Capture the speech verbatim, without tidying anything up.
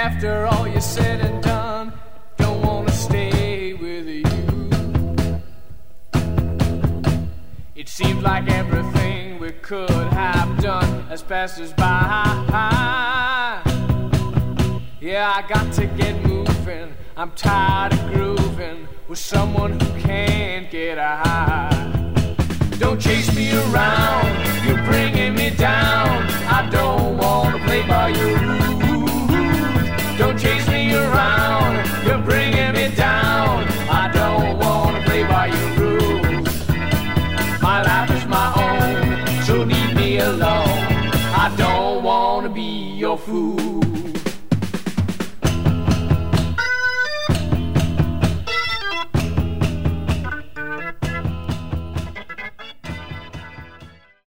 After all you said and done, don't wanna stay with you. It seems like everything we could have done has passed us by. Yeah, I got to get moving. I'm tired of grooving with someone who can't get a high. Don't chase me around, you're bringing me down. I don't wanna play by your rules. Don't chase me around, you're bringing me down. I don't wanna play by your rules. My life is my own, so leave me alone. I don't wanna be your fool.